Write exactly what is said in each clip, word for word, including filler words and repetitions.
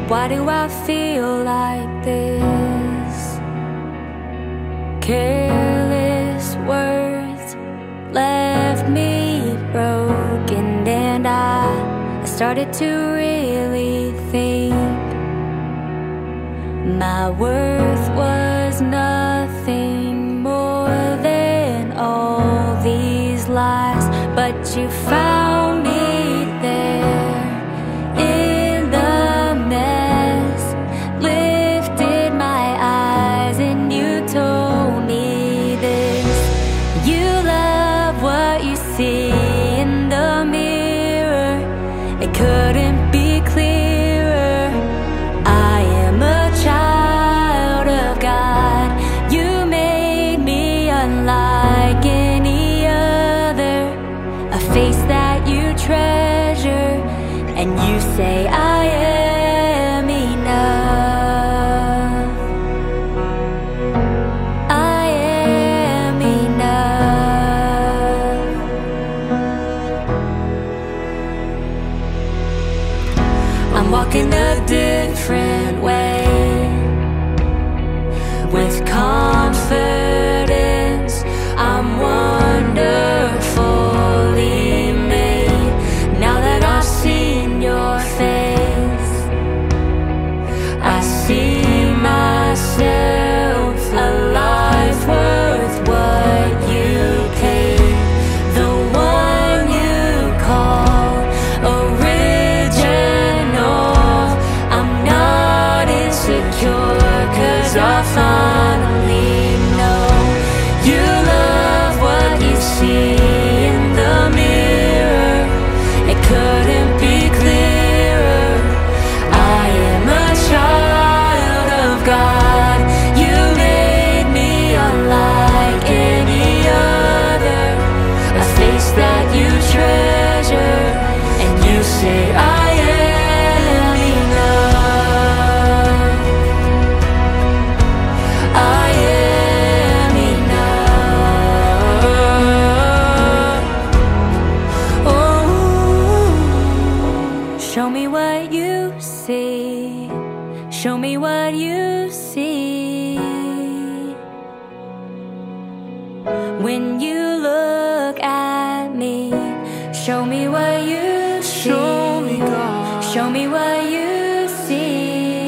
Why do I feel like this? Careless words left me broken, and I started to really think my worth was nothing more than all these lies. But you found me there in the mess, lifted my eyes, and you told me this: you love what you see in the mirror. It couldn't be clearer. I am a child of God. You made me unlike any other, a face that you treasure, and you say I am enough. I am enough. I'm walking a different way, with confidence. I'm wonderfully made. Now that I've seen your face, I see myself, a life worth what you paid. The one you call original. I'm not insecure, 'cause I finally know you love what you see in the mirror. It couldn't be clearer. I am a child of God. You made me unlike any other, a face that you treasure, and you say I am enough. I am enough. Oh, show me what you see. Show me what you see. When you look at me, show me what you see. Show me God. Show me what you see.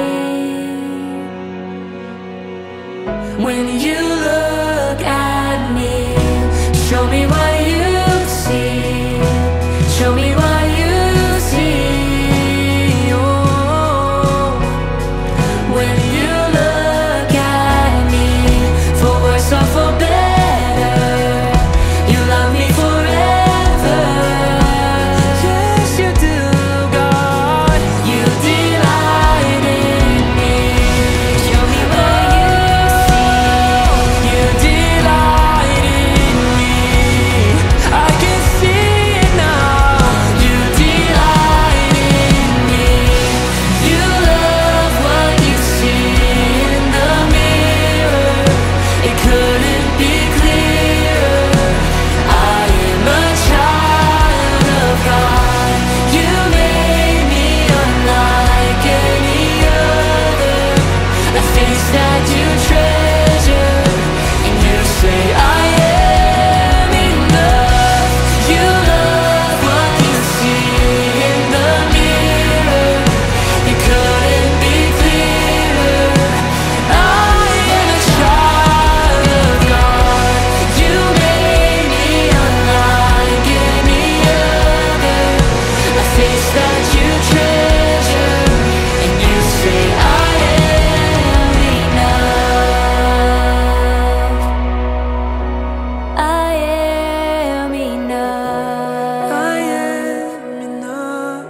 When you look at me, show me what you see. Show me what you see. Oh, when you look at me, for worse or for better, you love me forever. Yes, you do, God. You delight in me. Show me what you see. You delight in me. I can see it now. You delight in me. You love what you see in the mirror. It couldn't be clearer. I am a child of God. You made me unlike any other, a face that you treasure, and you say I am enough. You love what you see in the mirror. It couldn't be clearer. I am a child of God. You made me unlike any other, a face that you treasure, and you say I am enough. I am enough. I am enough.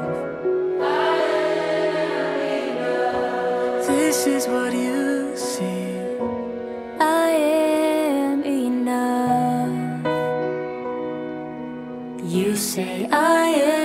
This is what you see. I am enough. You say I am